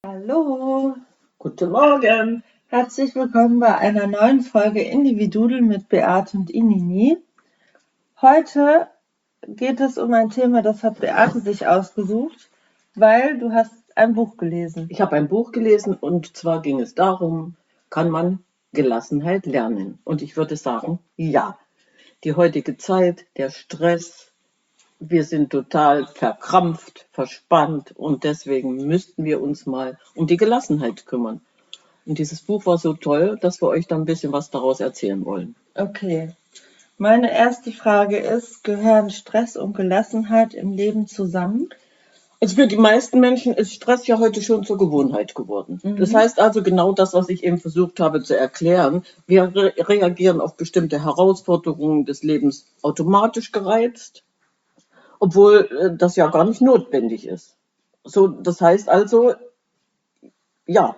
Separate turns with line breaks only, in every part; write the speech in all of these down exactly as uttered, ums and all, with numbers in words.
Hallo,
Guten Morgen.
herzlich willkommen bei einer neuen Folge Individudel mit Beate und Inini. Heute geht es um ein Thema, das hat Beate sich ausgesucht, weil du hast ein Buch gelesen.
Ich habe ein Buch gelesen und zwar ging es darum, kann man Gelassenheit lernen? Und ich würde sagen, ja. Die heutige Zeit, der Stress, wir sind total verkrampft, verspannt und deswegen müssten wir uns mal um die Gelassenheit kümmern. Und dieses Buch war so toll, dass wir euch da ein bisschen was daraus erzählen wollen.
Okay, meine erste Frage ist, gehören Stress und Gelassenheit im Leben zusammen?
Also für die meisten Menschen ist Stress ja heute schon zur Gewohnheit geworden.
Mhm.
Das heißt also genau das, was ich eben versucht habe zu erklären. Wir re reagieren auf bestimmte Herausforderungen des Lebens automatisch gereizt, obwohl äh, das ja gar nicht notwendig ist. So, das heißt also, ja.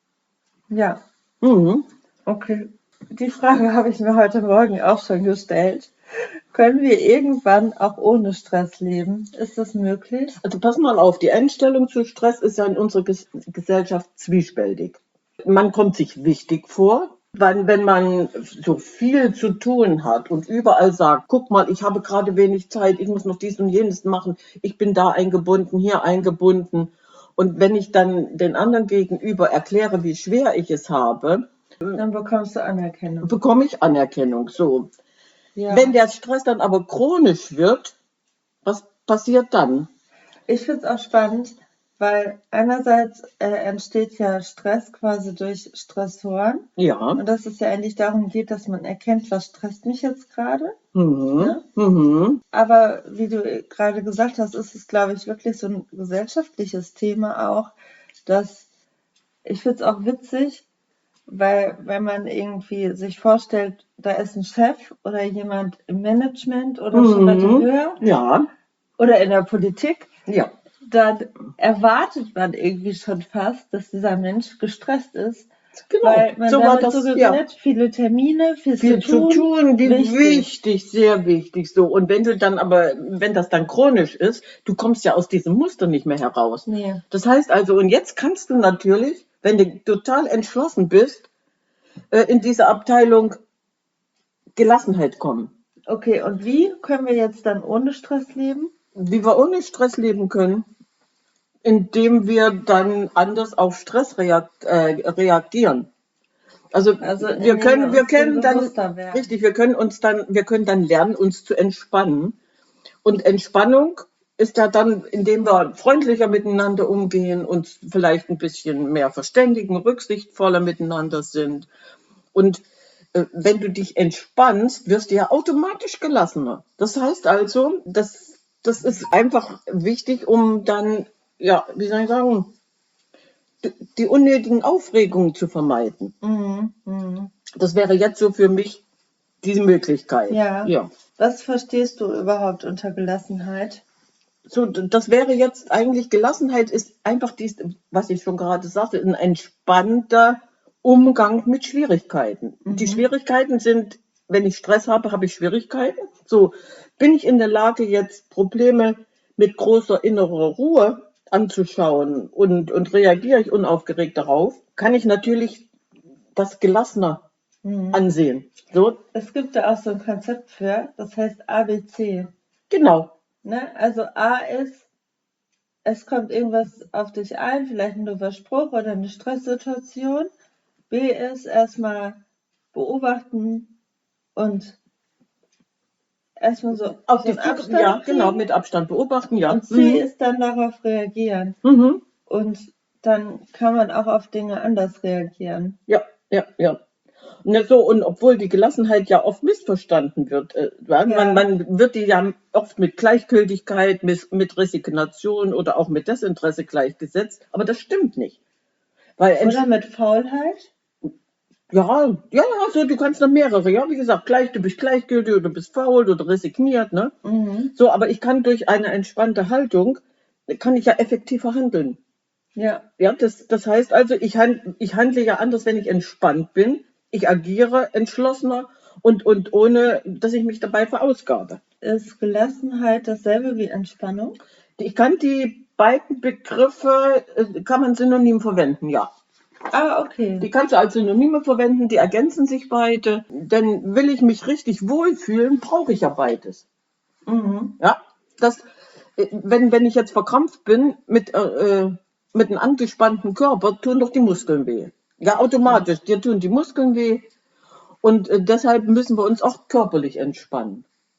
Ja,
Mhm.
okay. Die Frage habe ich mir heute Morgen auch schon gestellt. Können wir irgendwann auch ohne Stress leben? Ist das möglich?
Also pass mal auf, die Einstellung zu Stress ist ja in unserer Ges Gesellschaft zwiespältig. Man kommt sich wichtig vor, weil wenn man so viel zu tun hat und überall sagt, guck mal, ich habe gerade wenig Zeit, ich muss noch dies und jenes machen, ich bin da eingebunden, hier eingebunden. Und wenn ich dann den anderen gegenüber erkläre, wie schwer ich es habe,
Dann bekommst du Anerkennung.
bekomme ich Anerkennung. So.
Ja.
Wenn der Stress dann aber chronisch wird, was passiert dann?
Ich finde es auch spannend, weil einerseits äh, entsteht ja Stress quasi durch Stressoren.
Ja.
Und dass es ja eigentlich darum geht, dass man erkennt, was stresst mich jetzt gerade.
Mhm.
Ne?
Mhm.
Aber wie du gerade gesagt hast, ist es, glaube ich, wirklich so ein gesellschaftliches Thema auch, dass ich finde es auch witzig, weil wenn man irgendwie sich vorstellt, da ist ein Chef oder jemand im Management oder schon weiter
Mhm.
höher
Ja.
oder in der Politik,
Ja.
dann erwartet man irgendwie schon fast, dass dieser Mensch gestresst ist,
Genau.
weil man
So war
damit
das,
suggeriert,
ja.
viele Termine, viel,
Viel
zu
zu
tun,
tun, wie
wichtig.
wichtig, sehr wichtig. So. Und wenn du dann aber, wenn das dann chronisch ist, du kommst ja aus diesem Muster nicht mehr heraus.
Nee.
Das heißt also, und jetzt kannst du natürlich, wenn du total entschlossen bist, äh, in diese Abteilung Gelassenheit kommen.
Okay, und wie können wir jetzt dann ohne Stress leben?
Wie wir ohne Stress leben können, indem wir dann anders auf Stress reag äh, reagieren. Also,
Also
wir
indem
können,
wir
wir
uns dem
können dann,
bewusster werden.
richtig, wir können uns dann, wir können dann lernen, uns zu entspannen. Und Entspannung ist ja dann, indem wir freundlicher miteinander umgehen, uns vielleicht ein bisschen mehr verständigen, rücksichtsvoller miteinander sind. Und äh, wenn du dich entspannst, wirst du ja automatisch gelassener. Das heißt also, das, das ist einfach wichtig, um dann, ja, wie soll ich sagen, die, die unnötigen Aufregungen zu vermeiden.
Mhm. Mhm.
Das wäre jetzt so für mich diese Möglichkeit.
Ja.
Ja.
Was verstehst du überhaupt unter Gelassenheit?
So, d- das wäre jetzt eigentlich, Gelassenheit ist einfach dies, was ich schon gerade sagte, ein entspannter Umgang mit Schwierigkeiten. Die
Mhm.
Schwierigkeiten sind, wenn ich Stress habe, habe ich Schwierigkeiten. So, bin ich in der Lage, jetzt Probleme mit großer innerer Ruhe anzuschauen und, und reagiere ich unaufgeregt darauf, kann ich natürlich das gelassener
Mhm.
ansehen. So,
Es gibt da auch so ein Konzept für, das heißt A B C.
genau.
Ne? Also A ist, es kommt irgendwas auf dich ein, vielleicht ein doofer Spruch oder eine Stresssituation. B ist erstmal beobachten und erstmal so,
Auf
so
die
einen
Flucht,
Abstand
ja, genau,
kriegen.
mit Abstand beobachten, ja.
Und C
Mhm.
ist dann darauf reagieren.
Mhm.
Und dann kann man auch auf Dinge anders reagieren.
Ja, ja, ja. Ne, so, und obwohl die Gelassenheit ja oft missverstanden wird, äh, ja,
Ja.
man, man wird die ja oft mit Gleichgültigkeit, mit, mit Resignation oder auch mit Desinteresse gleichgesetzt, aber das stimmt nicht. Weil entsch-
Oder mit Faulheit.
ja, ja, ja, so, du kannst noch mehrere, ja, wie gesagt, gleich, du bist gleichgültig oder du bist faul oder resigniert, ne?
Mhm.
So, aber ich kann durch eine entspannte Haltung, kann ich ja effektiver handeln.
Ja.
Ja, das, das heißt also, ich, hand, ich handle ja anders, wenn ich entspannt bin. Ich agiere entschlossener und, und ohne, dass ich mich dabei verausgabe.
Ist Gelassenheit dasselbe wie Entspannung?
Ich kann die beiden Begriffe äh, kann man synonym verwenden, ja.
Ah, okay.
Die kannst du als Synonyme verwenden, die ergänzen sich beide. Denn will ich mich richtig wohlfühlen, brauche ich ja beides.
Mhm.
Ja, das, äh, wenn, wenn ich jetzt verkrampft bin mit, äh, mit einem angespannten Körper, tun doch die Muskeln weh. Ja, automatisch, dir tun die Muskeln weh. Und äh, deshalb müssen wir uns auch körperlich entspannen.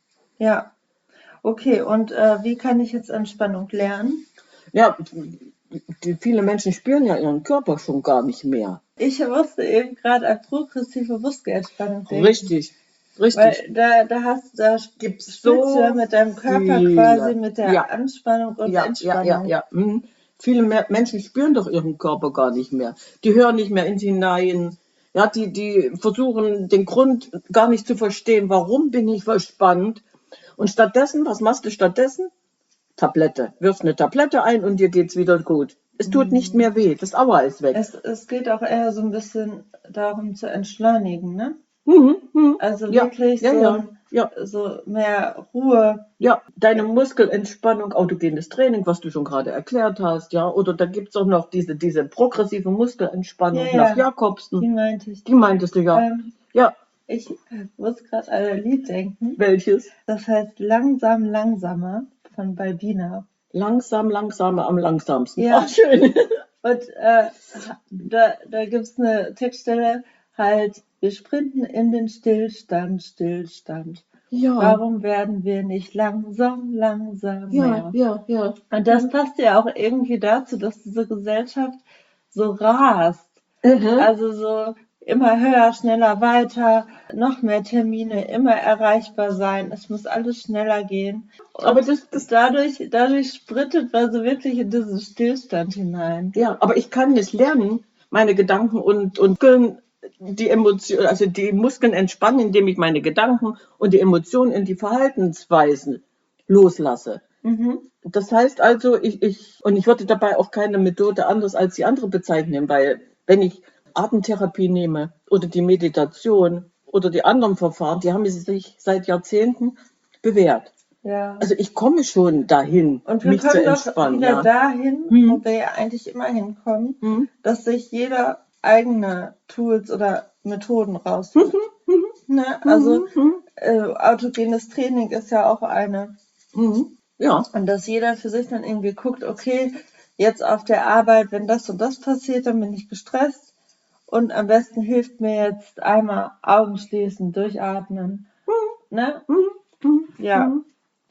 Ja, okay. Und äh, wie kann ich jetzt Entspannung lernen?
Ja, die, viele Menschen spüren ja ihren Körper schon gar nicht mehr.
Ich musste eben gerade an progressive Muskelentspannung denken.
Richtig, richtig.
Weil da, da hast da
Gibt's
spielst du
so
ja mit deinem Körper
viele.
quasi mit der
Ja,
Anspannung und
ja, ja,
Entspannung.
ja, ja. Mhm. Viele mehr Menschen spüren doch ihren Körper gar nicht mehr. Die hören nicht mehr in sich hinein. Ja, die, die versuchen den Grund gar nicht zu verstehen, warum bin ich verspannt. Und stattdessen, was machst du stattdessen? Tablette. Wirfst eine Tablette ein und dir geht's wieder gut. Es tut nicht mehr weh. Das Aua ist weg.
Es, es geht auch eher so ein bisschen darum zu entschleunigen, ne?
Mhm, mhm.
Also
Ja,
wirklich
ja,
so,
ja,
ein-
ja.
so mehr Ruhe.
Ja, deine Muskelentspannung, autogenes Training, was du schon gerade erklärt hast, ja. Oder da gibt's auch noch diese, diese progressive Muskelentspannung
Ja,
nach
ja, die
Jakobsen.
meinte ich.
Die meintest du ja.
Ähm,
Ja,
ich muss gerade an ein Lied denken.
welches?
Das heißt Langsam, langsamer von Balbina.
Langsam, langsamer am langsamsten.
Ja.
Ach, schön.
Und äh, da, da gibt es eine Textstelle, halt, wir sprinten in den Stillstand, Stillstand.
Ja,
Warum werden wir nicht langsam, langsam
ja,
mehr?
ja, ja.
Und das passt ja auch irgendwie dazu, dass diese Gesellschaft so rast.
Mhm.
Also so immer höher, schneller, weiter, noch mehr Termine, immer erreichbar sein. Es muss alles schneller gehen. Und
Aber das, das,
dadurch, dadurch sprintet man so wirklich in diesen Stillstand hinein.
ja, aber ich kann nicht lernen, meine Gedanken und, und Muskeln, die Emotionen, also die Muskeln entspannen, indem ich meine Gedanken und die Emotionen in die Verhaltensweisen loslasse.
Mhm.
Das heißt also, ich, ich, und ich würde dabei auch keine Methode anders als die andere bezeichnen, weil wenn ich Atemtherapie nehme oder die Meditation oder die anderen Verfahren, die haben sich seit Jahrzehnten bewährt.
Ja.
Also ich komme schon dahin,
Und wir
mich zu
kommen doch
entspannen.
wieder
Ja.
dahin,
Mhm.
wo wir ja eigentlich immer hinkommen,
Mhm.
dass sich jeder eigene Tools oder Methoden raussucht.
Mhm.
Ne? Also
Mhm.
äh, autogenes Training ist ja auch eine.
Mhm. Ja.
Und dass jeder für sich dann irgendwie guckt, okay, jetzt auf der Arbeit, wenn das und das passiert, dann bin ich gestresst. Und am besten hilft mir jetzt einmal Augen schließen, durchatmen. Ne?
Mhm. Mhm.
Ja,
Mhm.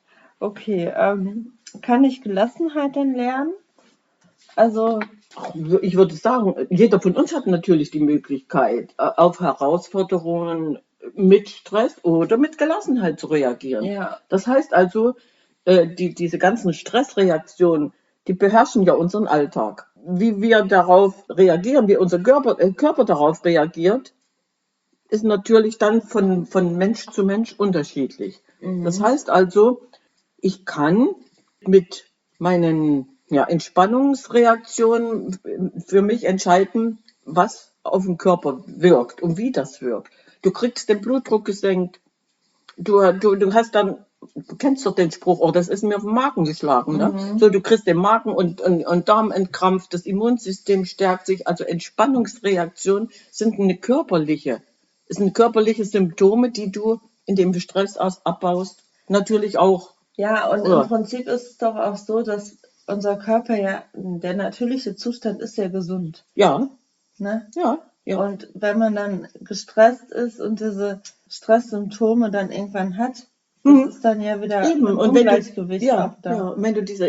okay. Ähm, kann ich Gelassenheit denn lernen? Also,
Ich würde sagen, jeder von uns hat natürlich die Möglichkeit, äh, auf Herausforderungen mit Stress oder mit Gelassenheit zu reagieren.
ja,
Das heißt also, äh, die, diese ganzen Stressreaktionen, die beherrschen ja unseren Alltag. Wie wir darauf reagieren, wie unser Körper, äh, Körper darauf reagiert, ist natürlich dann von, von Mensch zu Mensch unterschiedlich. Das
mhm.
heißt also, ich kann mit meinen ja, Entspannungsreaktionen für mich entscheiden, was auf den Körper wirkt und wie das wirkt. Du kriegst den Blutdruck gesenkt, du, du, du hast dann, du kennst doch den Spruch, oh, das ist mir auf den Magen geschlagen. Ne?
Mhm.
So, du kriegst den Magen und, und, und Darm entkrampft, das Immunsystem stärkt sich. Also Entspannungsreaktionen sind eine körperliche, es sind körperliche Symptome, die du, indem du Stress aus, abbaust, natürlich auch.
Ja, und
Ja.
im Prinzip ist es doch auch so, dass unser Körper ja, der natürliche Zustand ist ja gesund.
Ja,
Ne?
ja, ja.
Und wenn man dann gestresst ist und diese Stresssymptome dann irgendwann hat, das
Mhm.
ist dann ja wieder
Eben.
ein
Und wenn du,
Ungleichgewicht
ja,
auch da.
ja, und wenn du diese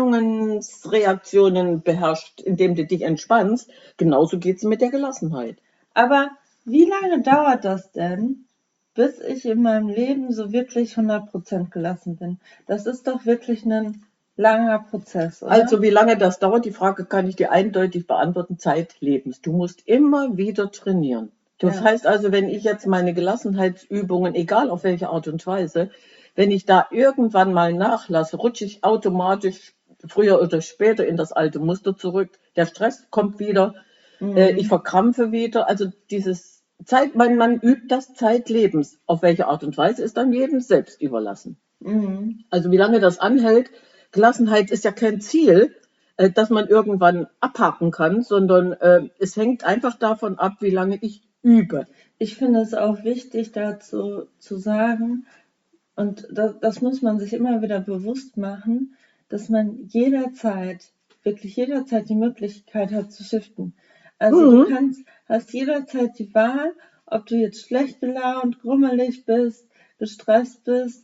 Entspannungsreaktionen beherrschst, indem du dich entspannst, genauso geht's mit der Gelassenheit.
Aber wie lange dauert das denn, bis ich in meinem Leben so wirklich hundert Prozent gelassen bin? Das ist doch wirklich ein langer Prozess, oder?
Also wie lange das dauert, die Frage kann ich dir eindeutig beantworten, Zeitlebens. Du musst immer wieder trainieren. Das
Ja.
heißt also, wenn ich jetzt meine Gelassenheitsübungen, egal auf welche Art und Weise, wenn ich da irgendwann mal nachlasse, rutsche ich automatisch früher oder später in das alte Muster zurück. Der Stress kommt wieder,
Mhm.
äh, ich verkrampfe wieder. Also dieses Zeit, man, man übt das Zeitlebens. Auf welche Art und Weise ist dann jedem selbst überlassen.
Mhm.
Also wie lange das anhält, Gelassenheit ist ja kein Ziel, äh, das man irgendwann abhaken kann, sondern äh, es hängt einfach davon ab, wie lange ich übe.
Ich finde es auch wichtig, dazu zu sagen, und das, das muss man sich immer wieder bewusst machen, dass man jederzeit, wirklich jederzeit die Möglichkeit hat zu shiften. Also
Mhm.
du kannst, hast jederzeit die Wahl, ob du jetzt schlecht gelaunt, grummelig bist, gestresst bist,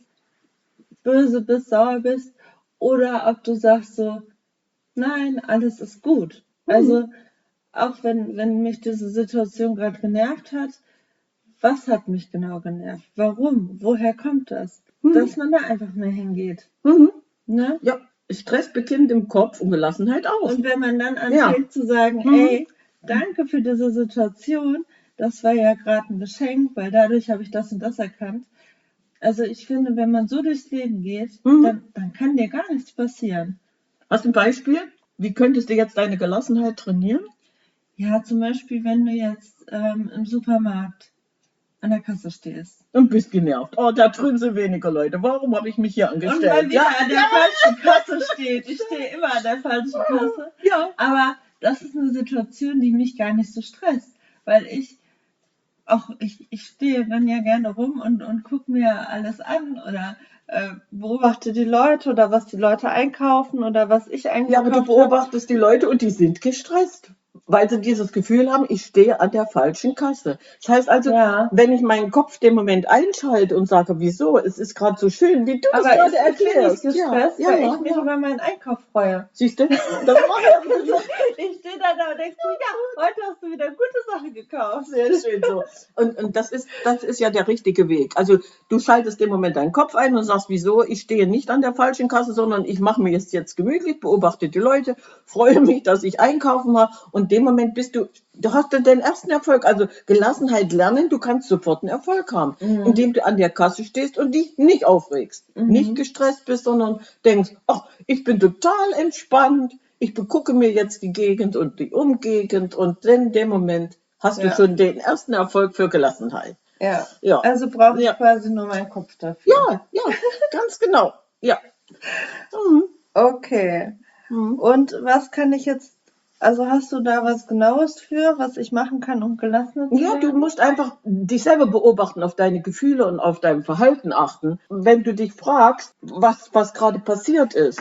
böse bist, sauer bist, oder ob du sagst so, nein, alles ist gut. Also auch wenn, wenn mich diese Situation gerade genervt hat, was hat mich genau genervt? Warum? Woher kommt das? Dass man da einfach mehr hingeht.
Mhm.
Ne?
Ja, Stress beginnt im Kopf und Gelassenheit auch.
Und wenn man dann
Ja.
anfängt zu sagen,
Mhm.
ey, danke für diese Situation, das war ja gerade ein Geschenk, weil dadurch habe ich das und das erkannt. Also ich finde, wenn man so durchs Leben geht,
Mhm.
dann, dann kann dir gar nichts passieren.
Hast du ein Beispiel? Wie könntest du jetzt deine Gelassenheit trainieren?
Ja, zum Beispiel, wenn du jetzt ähm, im Supermarkt an der Kasse stehst.
Und bist genervt. Oh, da drüben sind weniger Leute. Warum habe ich mich hier angestellt?
Und weil wieder
ja,
an der
ja.
falschen Kasse steht. Ich stehe immer an der falschen Kasse.
Ja.
Aber das ist eine Situation, die mich gar nicht so stresst. Weil ich auch, ich, ich stehe dann ja gerne rum und, und gucke mir alles an oder äh, beobachte die Leute oder was die Leute einkaufen oder was ich einkaufe.
Ja, aber du beobachtest die Leute und die sind gestresst, weil sie dieses Gefühl haben, ich stehe an der falschen Kasse. Das heißt also,
Ja.
wenn ich meinen Kopf den Moment einschalte und sage, wieso, es ist gerade so schön, wie du das
aber
gerade
ich bin
erklärst.
nicht gestresst,
ja,
weil
ja,
ich mich
ja.
über meinen Einkauf freue.
Siehst du? Das macht ja
Ich stehe da, da und denke so, ja, heute hast du wieder gute Sachen gekauft.
Sehr schön so. Und, und das ist, das ist ja der richtige Weg. Also du schaltest im Moment deinen Kopf ein und sagst, wieso, ich stehe nicht an der falschen Kasse, sondern ich mache mir jetzt, jetzt gemütlich, beobachte die Leute, freue mich, dass ich einkaufen war. Und in dem Moment bist du, du hast dann den ersten Erfolg. Also Gelassenheit lernen, du kannst sofort einen Erfolg haben,
Mhm.
indem du an der Kasse stehst und dich nicht aufregst,
Mhm.
nicht gestresst bist, sondern denkst, ach, ich bin total entspannt. Ich begucke mir jetzt die Gegend und die Umgegend und in dem Moment hast
Ja.
du schon den ersten Erfolg für Gelassenheit.
Ja.
Ja.
Also brauche ich
Ja.
quasi nur meinen Kopf dafür.
Ja, ja, ganz genau. Ja. Mhm.
Okay.
Mhm.
Und was kann ich jetzt, also hast du da was Genaues für, was ich machen kann, um gelassener zu
Ja,
werden?
du musst einfach dich selber beobachten, auf deine Gefühle und auf dein Verhalten achten. Wenn du dich fragst, was, was gerade passiert ist,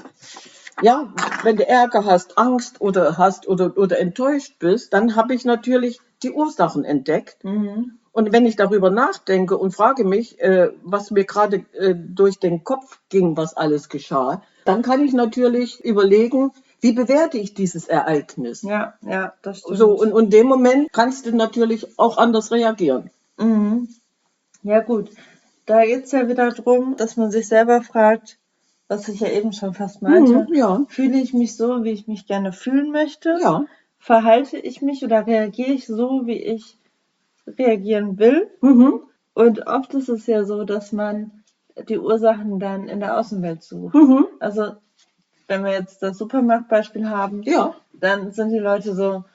ja, wenn du Ärger hast, Angst oder hast oder, oder enttäuscht bist, dann habe ich natürlich die Ursachen entdeckt.
Mhm.
Und wenn ich darüber nachdenke und frage mich, äh, was mir gerade äh, durch den Kopf ging, was alles geschah, dann kann ich natürlich überlegen, wie bewerte ich dieses Ereignis?
Ja, ja, das stimmt.
So, und, und in dem Moment kannst du natürlich auch anders reagieren.
Mhm. Ja gut, da geht es ja wieder darum, dass man sich selber fragt, was ich ja eben schon fast meinte,
Mhm, ja.
fühle ich mich so, wie ich mich gerne fühlen möchte?
Ja.
Verhalte ich mich oder reagiere ich so, wie ich reagieren will?
Mhm.
Und oft ist es ja so, dass man die Ursachen dann in der Außenwelt sucht.
Mhm.
Also wenn wir jetzt das Supermarktbeispiel haben,
Ja.
dann sind die Leute so,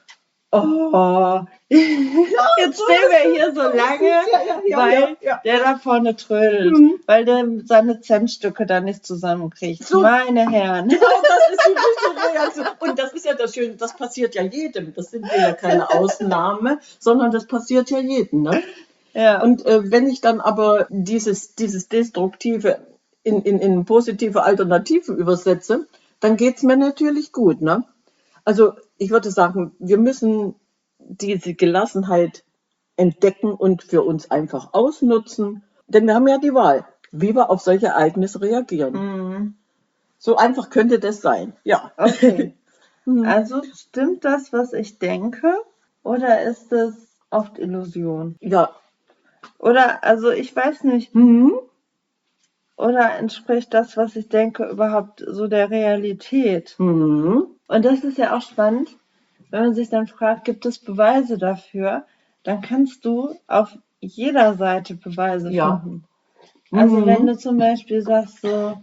oh, jetzt stehen wir hier so lange,
Ja, ja, ja,
weil
ja, ja.
der da vorne trödelt,
Mhm.
weil der seine Centstücke da nicht zusammenkriegt.
So.
Meine Herren.
Genau, das ist die richtige Reaktion. Und das ist ja das Schöne, das passiert ja jedem. Das sind wir ja keine Ausnahme, sondern das passiert ja jedem. Ne?
Ja.
Und äh, wenn ich dann aber dieses, dieses Destruktive in, in, in positive Alternative übersetze, dann geht's mir natürlich gut. Ne? Also ich würde sagen, wir müssen diese Gelassenheit entdecken und für uns einfach ausnutzen, denn wir haben ja die Wahl, wie wir auf solche Ereignisse reagieren.
Mhm.
So einfach könnte das sein, ja.
Okay.
Mhm.
Also stimmt das, was ich denke, oder ist es oft Illusion?
Ja.
Oder, also ich weiß nicht,
Mhm.
oder entspricht das, was ich denke, überhaupt so der Realität?
Mhm.
Und das ist ja auch spannend, wenn man sich dann fragt, gibt es Beweise dafür? Dann kannst du auf jeder Seite Beweise
Ja.
finden. Also
Mhm.
wenn du zum Beispiel sagst so,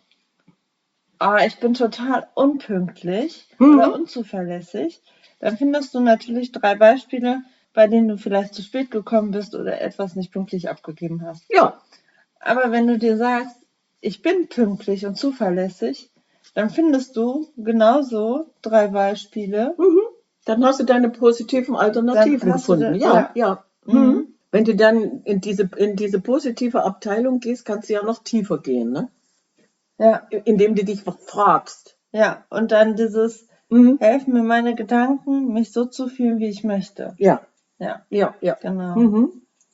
ah, ich bin total unpünktlich
Mhm.
oder unzuverlässig, dann findest du natürlich drei Beispiele, bei denen du vielleicht zu spät gekommen bist oder etwas nicht pünktlich abgegeben hast.
Ja.
Aber wenn du dir sagst, ich bin pünktlich und zuverlässig, dann findest du genauso drei Beispiele.
Mhm. Dann hast du deine positiven Alternativen
Dann hast du
gefunden.
da-
Ja,
ja.
ja.
Mhm.
Mhm. Wenn du dann in diese, in diese positive Abteilung gehst, kannst du ja noch tiefer gehen, ne?
Ja,
Indem du dich fragst.
ja. Und dann dieses,
Mhm.
helfen mir meine Gedanken, mich so zu fühlen, wie ich möchte.
Ja,
Ja,
ja, ja.
genau.
Mhm.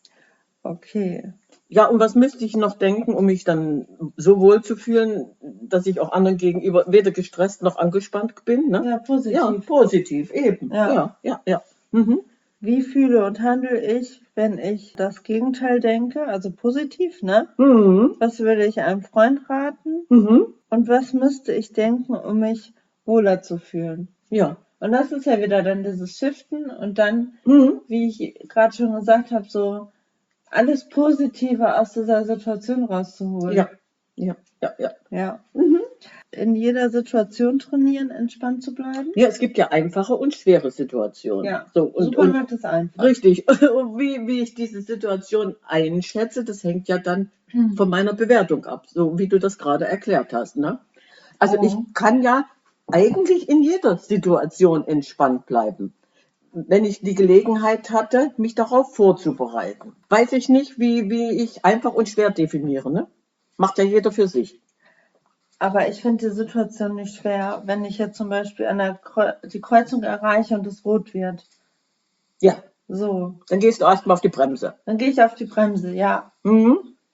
Okay.
Ja, und was müsste ich noch denken, um mich dann so wohl zu fühlen, dass ich auch anderen gegenüber weder gestresst noch angespannt bin, ne?
Ja, positiv.
Ja, positiv, eben.
Ja.
Ja, ja, ja. Mhm.
Wie fühle und handle ich, wenn ich das Gegenteil denke, also positiv, ne?
Mhm.
Was würde ich einem Freund raten?
Mhm.
Und was müsste ich denken, um mich wohler zu fühlen?
Ja.
Und das ist ja wieder dann dieses Shiften und dann,
Mhm.
wie ich gerade schon gesagt habe, so alles Positive aus dieser Situation rauszuholen.
Ja, ja, ja, ja.
Ja.
Mhm.
In jeder Situation trainieren, entspannt zu bleiben.
Ja, es gibt ja einfache und schwere Situationen.
Ja,
So, und, und
Supermarkt ist einfach.
richtig. Und wie, wie ich diese Situation einschätze, das hängt ja dann
Hm.
von meiner Bewertung ab, so wie du das gerade erklärt hast. Ne? Also
Oh.
ich kann ja eigentlich in jeder Situation entspannt bleiben, wenn ich die Gelegenheit hatte, mich darauf vorzubereiten. Weiß ich nicht, wie, wie ich einfach und schwer definiere. Ne? Macht ja jeder für sich.
Aber ich finde die Situation nicht schwer, wenn ich jetzt zum Beispiel an der Kreu die Kreuzung erreiche und es rot wird.
Ja,
So,
dann gehst du erstmal auf die Bremse.
dann gehe ich auf die Bremse, ja.
Mhm.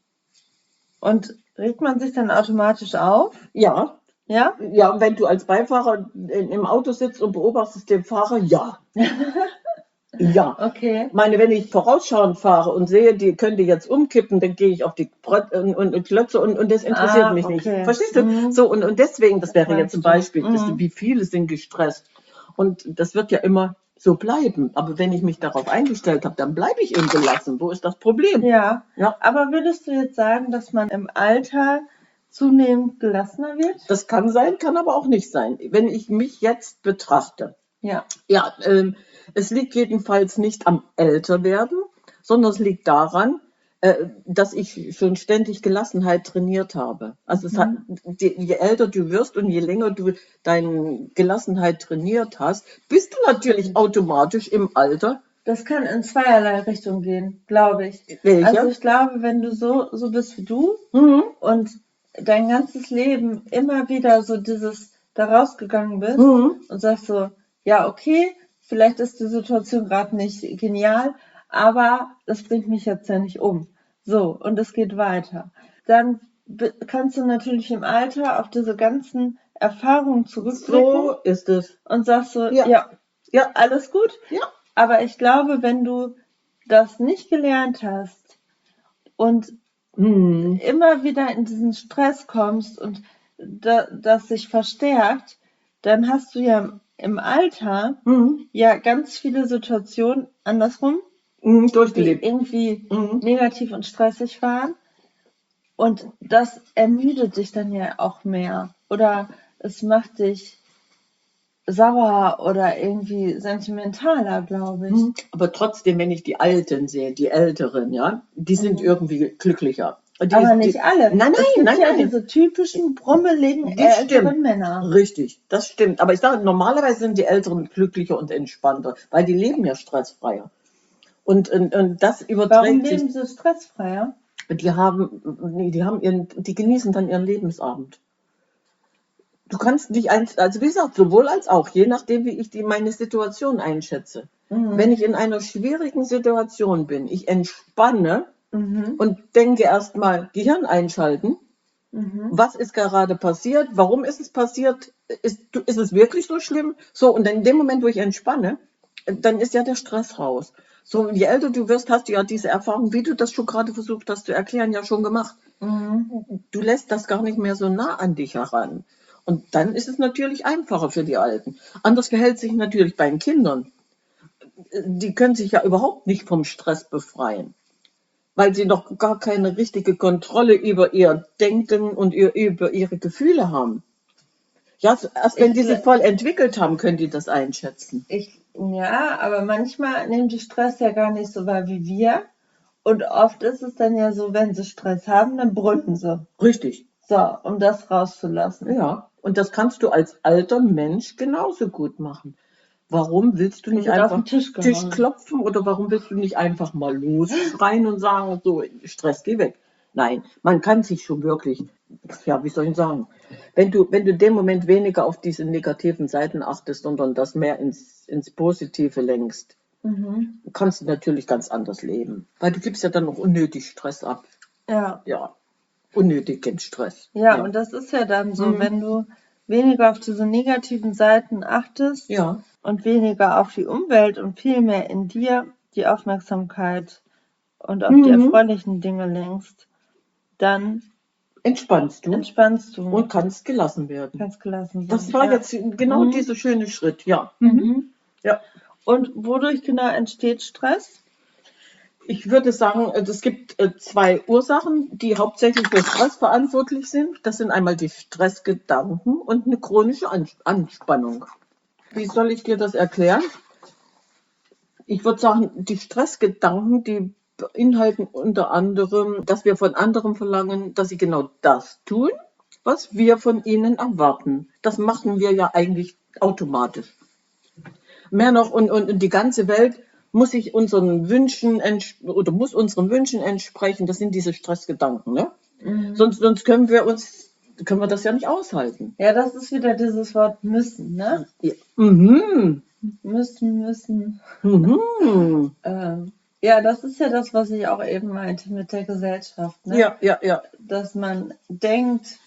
Und regt man sich dann automatisch auf?
Ja,
Ja?
ja, und wenn du als Beifahrer in, im Auto sitzt und beobachtest den Fahrer, ja. Ja.
Okay.
Ich meine, wenn ich vorausschauend fahre und sehe, die könnte jetzt umkippen, dann gehe ich auf die Brett und, und, und klötze und, und das interessiert
Ah,
mich
okay.
nicht. Verstehst du?
Mhm.
So, und, und deswegen, das wäre
meinst
jetzt ein
du.
Beispiel, dass,
Mhm.
wie viele sind gestresst. Und das wird ja immer so bleiben. Aber wenn ich mich darauf eingestellt habe, dann bleibe ich eben gelassen. Wo ist das Problem?
Ja.
Ja.
Aber würdest du jetzt sagen, dass man im Alter zunehmend gelassener wird?
Das kann sein, kann aber auch nicht sein. Wenn ich mich jetzt betrachte,
Ja.
Ja, ähm, es liegt jedenfalls nicht am Älterwerden, sondern es liegt daran, äh, dass ich schon ständig Gelassenheit trainiert habe. Also es hat, je, je älter du wirst und je länger du deine Gelassenheit trainiert hast, bist du natürlich automatisch im Alter.
Das kann in zweierlei Richtungen gehen, glaube ich.
Welche?
Also ich glaube, wenn du so, so bist wie du
Mhm.
und dein ganzes Leben immer wieder so dieses da rausgegangen bist
Mhm.
und sagst so, ja, okay, vielleicht ist die Situation gerade nicht genial, aber das bringt mich jetzt ja nicht um. So, und es geht weiter. Dann be- kannst du natürlich im Alter auf diese ganzen Erfahrungen zurückblicken
So ist es.
und sagst so,
Ja.
ja,
Ja.
alles gut.
Ja.
Aber ich glaube, wenn du das nicht gelernt hast und
Mhm.
immer wieder in diesen Stress kommst und da, das sich verstärkt, dann hast du ja im Alter
Mhm.
ja ganz viele Situationen andersrum,
Mhm.
die
Durchgelebt.
irgendwie
Mhm.
negativ und stressig waren. Und das ermüdet dich dann ja auch mehr. Oder es macht dich sauer oder irgendwie sentimentaler, glaube ich.
Mhm. Aber trotzdem, wenn ich die Alten sehe, die Älteren, ja, die sind
Mhm.
irgendwie glücklicher. Die,
Aber
die,
nicht alle.
Nein, nein,
es gibt
nein,
ja
nein.
diese typischen, brummeligen,
Die
älteren
stimmt.
Männer.
Richtig, das stimmt. Aber ich sage, normalerweise sind die Älteren glücklicher und entspannter, weil die leben ja stressfreier. Und, und, und das
Warum
überträgt sich.
leben sie stressfreier?
Die haben, nee, die haben ihren, die genießen dann ihren Lebensabend. Du kannst dich eins, also wie gesagt, sowohl als auch, je nachdem, wie ich die, meine Situation einschätze.
Mhm.
Wenn ich in einer schwierigen Situation bin, ich entspanne
Mhm.
und denke erstmal Gehirn einschalten.
Mhm.
Was ist gerade passiert? Warum ist es passiert? Ist, ist es wirklich so schlimm? So, und in dem Moment, wo ich entspanne, dann ist ja der Stress raus. So, je älter du wirst, hast du ja diese Erfahrung, wie du das schon gerade versucht hast zu erklären, ja schon gemacht.
Mhm.
Du lässt das gar nicht mehr so nah an dich heran. Und dann ist es natürlich einfacher für die Alten. Anders verhält sich natürlich bei den Kindern. Die können sich ja überhaupt nicht vom Stress befreien, weil sie noch gar keine richtige Kontrolle über ihr Denken und ihr, über ihre Gefühle haben. Ja, erst wenn
Ich
die sich
gl-
voll entwickelt haben, können die das einschätzen.
Ich, ja, aber manchmal nehmen die Stress ja gar nicht so wahr wie wir. Und oft ist es dann ja so, wenn sie Stress haben, dann brüllen sie.
Richtig.
So, um das rauszulassen.
Ja, und das kannst du als alter Mensch genauso gut machen. Warum willst du
Und
nicht
wird auf
einfach
den Tisch
Tisch
gehauen.
klopfen oder warum willst du nicht einfach mal losschreien und sagen, so, Stress, geh weg? Nein, man kann sich schon wirklich, ja, wie soll ich sagen, wenn du, wenn du in dem Moment weniger auf diese negativen Seiten achtest, sondern das mehr ins, ins Positive lenkst,
Mhm.
kannst du natürlich ganz anders leben. Weil du gibst ja dann noch unnötig Stress ab.
Ja.
Ja, unnötigen Stress.
Ja, und das ist ja dann so,
Mhm.
wenn du weniger auf diese negativen Seiten achtest
Ja,
und weniger auf die Umwelt und viel mehr in dir die Aufmerksamkeit und auf die
Mhm.
erfreulichen Dinge lenkst, dann
entspannst du
entspannst du
und kannst gelassen werden.
ganz gelassen sein.
Das war
ja.
jetzt genau
Mhm.
dieser schöne Schritt, ja.
Mhm.
Ja.
Und wodurch genau entsteht Stress?
Ich würde sagen, es gibt äh, zwei Ursachen, die hauptsächlich für Stress verantwortlich sind. Das sind einmal die Stressgedanken und eine chronische Ans- Anspannung. Wie soll ich dir das erklären? Ich würde sagen, die Stressgedanken, die beinhalten unter anderem, dass wir von anderen verlangen, dass sie genau das tun, was wir von ihnen erwarten. Das machen wir ja eigentlich automatisch. Mehr noch, und, und, und die ganze Welt muss sich unseren Wünschen ents- oder muss unseren Wünschen entsprechen. Das sind diese Stressgedanken, ne?
Mhm.
Sonst, sonst können wir uns, können wir das ja nicht aushalten.
Ja, das ist wieder dieses Wort müssen, ne?
Ja. Mhm.
Müssen, müssen.
Mhm.
Ähm, ja, das ist ja das, was ich auch eben meinte mit der Gesellschaft, ne?
Ja, ja, ja.
Dass man denkt,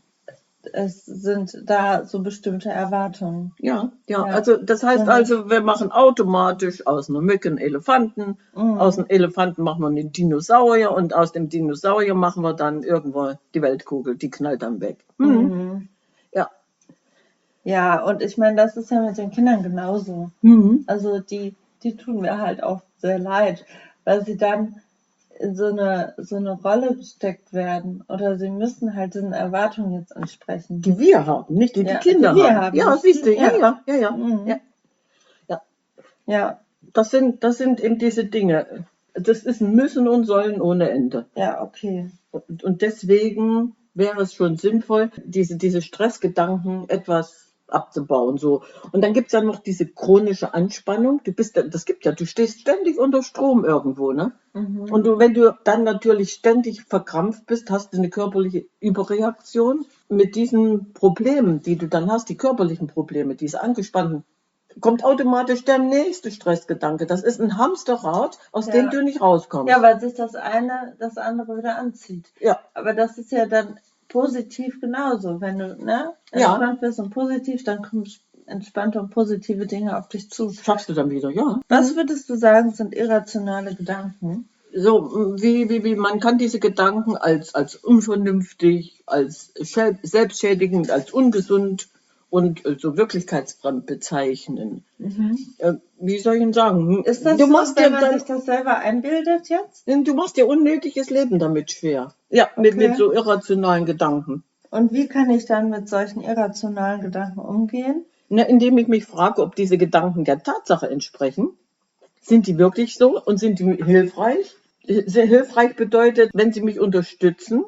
es sind da so bestimmte Erwartungen.
Ja, ja,
Ja.
also das heißt
Genau.
also, wir machen automatisch aus einer Mücke einen Elefanten,
Mhm.
aus einem Elefanten machen wir einen Dinosaurier und aus dem Dinosaurier machen wir dann irgendwo die Weltkugel, die knallt dann weg. Mhm.
Mhm.
Ja.
Ja, und ich meine, das ist ja mit den Kindern genauso.
Mhm.
Also die, die tun mir halt auch sehr leid, weil sie dann in so eine, so eine Rolle gesteckt werden oder sie müssen halt diesen Erwartungen jetzt entsprechen.
Die wir haben, nicht die
Ja,
die Kinder
die wir
haben.
haben,
Ja,
nicht
siehst du,
die-
ja,
ja.
ja, ja, ja.
Mhm.
ja. Ja.
Ja,
Das sind, das sind eben diese Dinge. Das ist ein Müssen und Sollen ohne Ende.
ja, okay.
Und, und deswegen wäre es schon sinnvoll, diese, diese Stressgedanken etwas abzubauen. So. Und dann gibt es ja noch diese chronische Anspannung. Du bist, das gibt ja, du stehst ständig unter Strom irgendwo, ne?
Mhm.
Und du, wenn du dann natürlich ständig verkrampft bist, hast du eine körperliche Überreaktion. Mit diesen Problemen, die du dann hast, die körperlichen Probleme, diese angespannten, kommt automatisch der nächste Stressgedanke. Das ist ein Hamsterrad, aus
Ja.
dem du nicht rauskommst.
Ja, weil sich das eine das andere wieder anzieht.
Ja.
Aber das ist ja dann positiv genauso. Wenn du ne,
Ja.
entspannt bist und positiv, dann kommen entspannte und positive Dinge auf dich zu.
Schaffst du dann wieder, ja.
Was würdest du sagen, sind irrationale Gedanken?
So, wie, wie, wie, man kann diese Gedanken als, als unvernünftig, als schä- selbstschädigend, als ungesund und äh, so wirklichkeitsfremd bezeichnen.
Mhm.
Äh, wie soll ich denn sagen?
Ist das
du
so,
machst
wenn
dir
man
dann,
sich das selber einbildet jetzt?
du machst dir unnötiges Leben damit schwer. Ja, mit,
Okay.
mit so irrationalen Gedanken.
Und wie kann ich dann mit solchen irrationalen Gedanken umgehen?
Na, indem ich mich frage, ob diese Gedanken der Tatsache entsprechen. Sind die wirklich so und sind die hilfreich? Sehr hilfreich bedeutet, wenn sie mich unterstützen,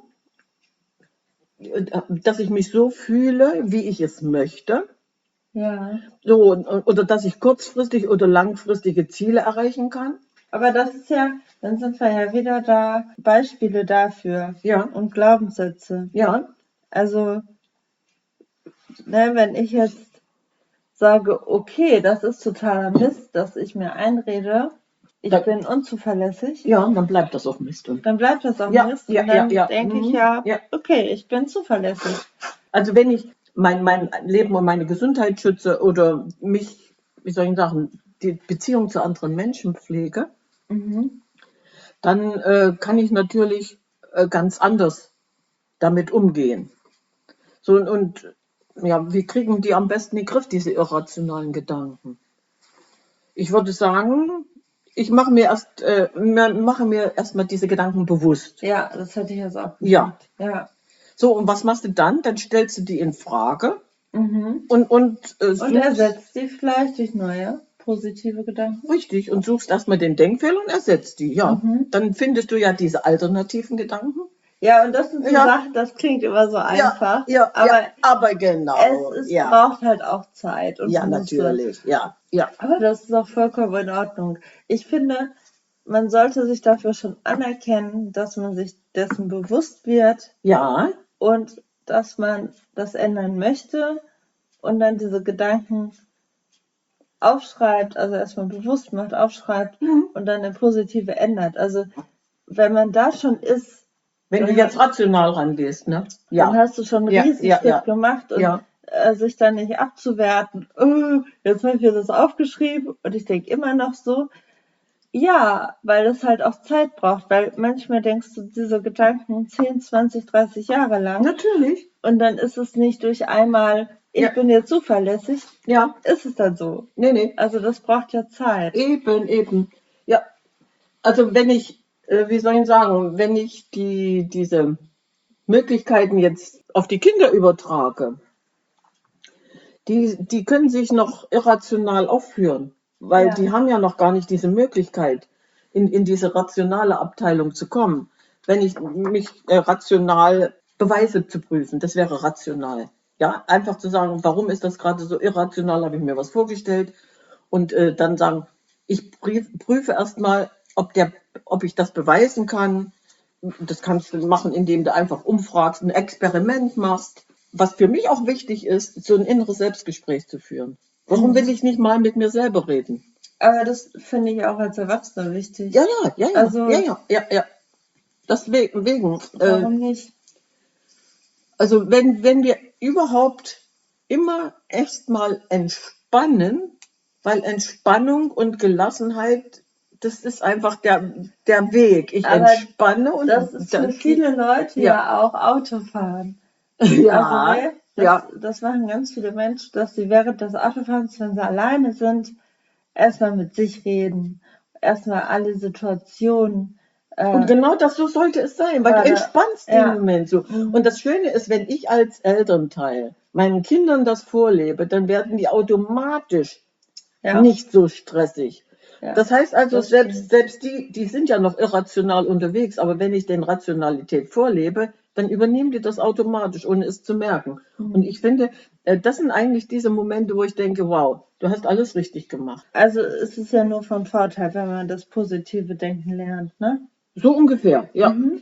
dass ich mich so fühle, wie ich es möchte.
Ja.
So, oder dass ich kurzfristig oder langfristige Ziele erreichen kann.
Aber das ist ja, dann sind wir ja wieder da, Beispiele dafür
Ja,
und Glaubenssätze.
ja,
Also, ne, wenn ich jetzt sage, okay, das ist totaler Mist, dass ich mir einrede, ich
Da-
bin unzuverlässig,
ja, dann bleibt das auch Mist. Und
dann bleibt das auch
Ja,
Mist.
ja,
und dann
ja, ja.
denke ich
Mhm.
ja,
Ja.
okay, ich bin zuverlässig.
Also wenn ich mein, mein Leben und meine Gesundheit schütze oder mich, wie soll ich sagen, die Beziehung zu anderen Menschen pflege,
Mhm.
dann äh, kann ich natürlich äh, ganz anders damit umgehen. So und, und ja, wie kriegen die am besten in den Griff, diese irrationalen Gedanken? Ich würde sagen, ich mache mir erst äh, mir- mache mir erstmal diese Gedanken bewusst.
Ja, das hätte ich jetzt auch
Ja.
gesagt. Ja.
So, und was machst du dann? Dann stellst du die in Frage
Mhm.
und, und, äh,
Und
suchst,
ersetzt sie vielleicht durch neue positive Gedanken.
richtig, und suchst erstmal den Denkfehler und ersetzt die. Ja,
Mhm.
dann findest du ja diese alternativen Gedanken.
Ja, und das sind so
Ja,
Sachen, das klingt immer so
ja,
einfach,
ja, ja,
aber
aber
es
genau,
ist,
ja,
braucht halt auch Zeit und
ja,
Muße.
natürlich, ja, ja,
Aber das ist auch vollkommen in Ordnung. Ich finde, man sollte sich dafür schon anerkennen, dass man sich dessen bewusst wird
ja,
und dass man das ändern möchte und dann diese Gedanken aufschreibt, also erstmal bewusst macht, aufschreibt
mhm.
und dann in positive ändert. Also wenn man da schon ist,
Wenn du
dann,
jetzt
hat,
rational rangehst, ne?
dann
Ja,
hast du schon einen
ja, ja,
Riesenschritt
ja,
gemacht und
ja,
äh, sich dann nicht abzuwerten, oh, jetzt habe ich mir das aufgeschrieben und ich denke immer noch so, ja, weil das halt auch Zeit braucht, weil manchmal denkst du diese Gedanken zehn, zwanzig, dreißig Jahre lang
natürlich,
und dann ist es nicht durch einmal, ich
ja,
bin jetzt zuverlässig,
ja,
ist es dann so.
nee, nee,
Also das braucht ja Zeit.
eben, eben, ja, also wenn ich, äh, wie soll ich sagen, wenn ich die, diese Möglichkeiten jetzt auf die Kinder übertrage, die, die können sich noch irrational aufführen, weil
Ja.
die haben ja noch gar nicht diese Möglichkeit, in, in diese rationale Abteilung zu kommen. Wenn ich mich äh, rational Beweise zu prüfen, das wäre rational. Ja, einfach zu sagen, warum ist das gerade so irrational, habe ich mir was vorgestellt und äh, dann sagen, ich prüf, prüfe erstmal, ob der, ob ich das beweisen kann. Das kannst du machen, indem du einfach umfragst, ein Experiment machst. Was für mich auch wichtig ist, so ein inneres Selbstgespräch zu führen. Warum will
Mhm.
ich nicht mal mit mir selber reden?
Aber das finde ich auch als Erwachsener wichtig.
Ja, ja, ja, ja,
Also,
ja, ja, ja, ja. Deswegen, wegen, äh,
warum nicht?
also wenn, wenn wir überhaupt immer erstmal entspannen, weil Entspannung und Gelassenheit, das ist einfach der, der Weg. Ich
Aber
entspanne und
das ist für
dann
viele
geht,
Leute
ja,
ja auch Autofahren. Also,
ja,
ne, das,
ja,
das machen ganz viele Menschen, dass sie während des Autofahrens, wenn sie alleine sind, erstmal mit sich reden, erstmal alle Situationen,
und
äh,
genau das, so sollte es sein, weil du
gerade,
entspannst den
ja,
Moment so. Und
mhm,
das Schöne ist, wenn ich als Elternteil meinen Kindern das vorlebe, dann werden die automatisch
ja,
nicht so stressig.
ja,
Das heißt also,
das
selbst,
stimmt.
selbst die, die sind ja noch irrational unterwegs, aber wenn ich den Rationalität vorlebe, dann übernehmen die das automatisch, ohne es zu merken. Und
Mhm.
ich finde, äh, das sind eigentlich diese Momente, wo ich denke, wow, du hast alles richtig gemacht.
Also es ist ja nur von Vorteil, wenn man das positive Denken lernt, ne?
So ungefähr, ja.
Mhm.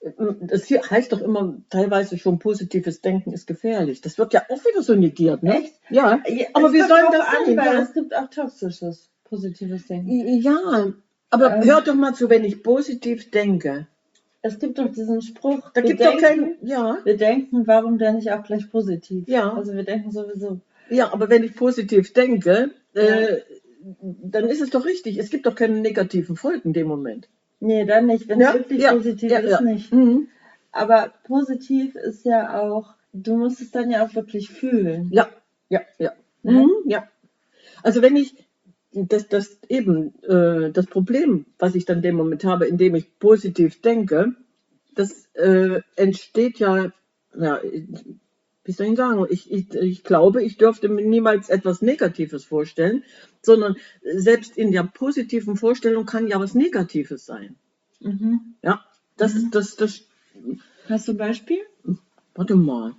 Das hier heißt doch immer teilweise schon, positives Denken ist gefährlich. Das wird ja auch wieder so negiert, ne?
Echt?
Ja,
Ja,
aber
es
wie
kommt
soll
drauf
das
an,
sein?
weil
Ja,
es gibt auch toxisches, positives Denken.
ja, aber
Ähm,
hör doch mal zu, wenn ich positiv denke.
Es gibt doch diesen Spruch,
Da
wir
gibt doch kein,
denken,
ja,
wir denken, warum denn nicht auch gleich positiv?
ja,
Also wir denken sowieso.
ja, aber wenn ich positiv denke,
Ja.
äh, dann ist es doch richtig. Es gibt doch keine negativen Folgen in dem Moment.
Nee, dann nicht, wenn es
Ja,
wirklich
ja,
positiv
ja,
ist,
ja.
nicht.
Mhm.
Aber positiv ist ja auch, du musst es dann ja auch wirklich fühlen.
Ja, ja, ja.
Ne?
Mhm, ja. Also wenn ich das, das eben äh, das Problem, was ich dann in dem Moment habe, indem ich positiv denke, das äh, entsteht ja, ja, wie soll ich sagen, ich, ich, ich glaube, ich dürfte mir niemals etwas Negatives vorstellen, sondern selbst in der positiven Vorstellung kann ja was Negatives sein.
Mhm.
Ja, das ist
Mhm.
das, das,
Hast du ein Beispiel?
warte mal,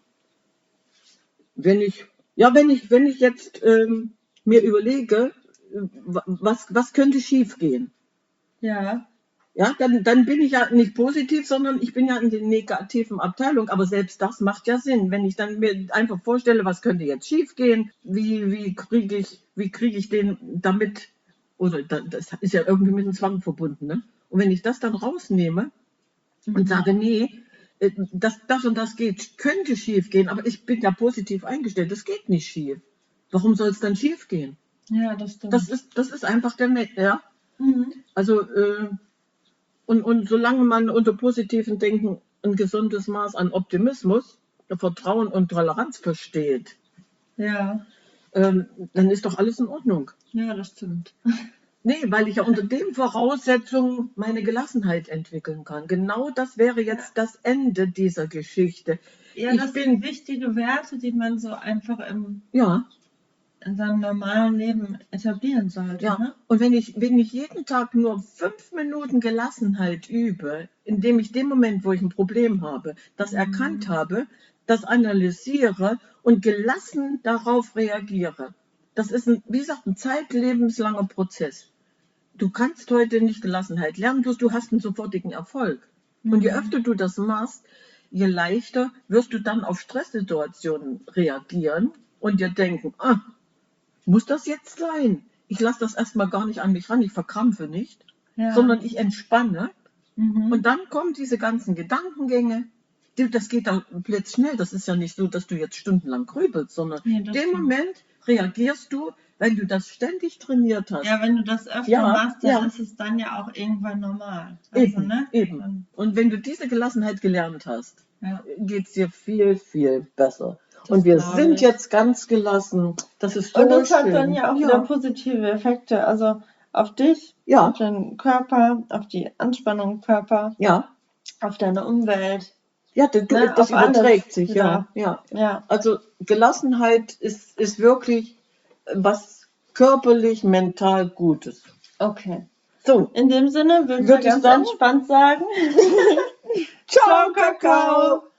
wenn ich, ja, wenn ich, wenn ich jetzt ähm, mir überlege, äh, was, was könnte schief gehen?
Ja.
Ja, dann, dann bin ich ja nicht positiv, sondern ich bin ja in der negativen Abteilung. Aber selbst das macht ja Sinn. Wenn ich dann mir einfach vorstelle, was könnte jetzt schiefgehen, wie, wie kriege ich, wie kriege ich den damit, oder da- das ist ja irgendwie mit dem Zwang verbunden, ne? Und wenn ich das dann rausnehme und
Mhm.
sage, nee, äh, das, das und das geht, könnte schief gehen, aber ich bin ja positiv eingestellt, das geht nicht schief. Warum soll es dann schief gehen?
Ja, das
Das
stimmt.
ist, das ist einfach der, Ne- ja.
Mhm.
Also, äh, Und, und solange man unter positivem Denken ein gesundes Maß an Optimismus, Vertrauen und Toleranz versteht,
Ja.
ähm, dann ist doch alles in Ordnung.
Ja, das stimmt.
Nee, weil ich ja unter den Voraussetzungen meine Gelassenheit entwickeln kann. Genau das wäre
Ja.
jetzt das Ende dieser Geschichte.
Ja,
Ich
das sind
bin,
wichtige Werte, die man so einfach im,
ja,
in seinem normalen Leben etablieren sollte.
Ja,
Ne?
und wenn ich, wenn ich jeden Tag nur fünf Minuten Gelassenheit übe, indem ich den Moment, wo ich ein Problem habe, das erkannt habe, das analysiere und gelassen darauf reagiere. Das ist, ein, wie gesagt, ein zeitlebenslanger Prozess. Du kannst heute nicht Gelassenheit lernen, bloß du hast einen sofortigen Erfolg. Und je öfter du das machst, je leichter wirst du dann auf Stresssituationen reagieren und dir denken, ah, muss das jetzt sein? Ich lasse das erstmal gar nicht an mich ran, ich verkrampfe nicht,
Ja.
sondern ich entspanne.
Mhm.
Und dann kommen diese ganzen Gedankengänge. Du, Das geht dann blitzschnell. Das ist ja nicht so, dass du jetzt stundenlang grübelst, sondern
Nee,
in
das
dem
stimmt.
Moment reagierst du, wenn du das ständig trainiert hast.
Ja, wenn du das öfter
Ja,
machst, dann
ja.
ist es dann ja auch irgendwann normal. Also,
Eben,
ne?
eben.
Dann,
Und wenn du diese Gelassenheit gelernt hast,
ja,
geht es dir viel, viel besser.
das
Und wir
glaube
sind
ich.
jetzt ganz gelassen. Das ist so
Und das
schön.
hat dann ja auch wieder
Ja,
positive Effekte. Also auf dich,
ja,
auf deinen Körper, auf die Anspannung im Körper,
ja.
auf deine Umwelt,
Ja, du, du-
ne?
das
Auf alles
überträgt sich, ja,
wieder.
ja.
Ja,
Also Gelassenheit ist, ist wirklich äh, was körperlich, mental Gutes.
okay.
So,
In dem Sinne würde ich
würde ich
ganz
sagen,
entspannt sagen.
ciao,
Ciao,
Kakao!
Kakao!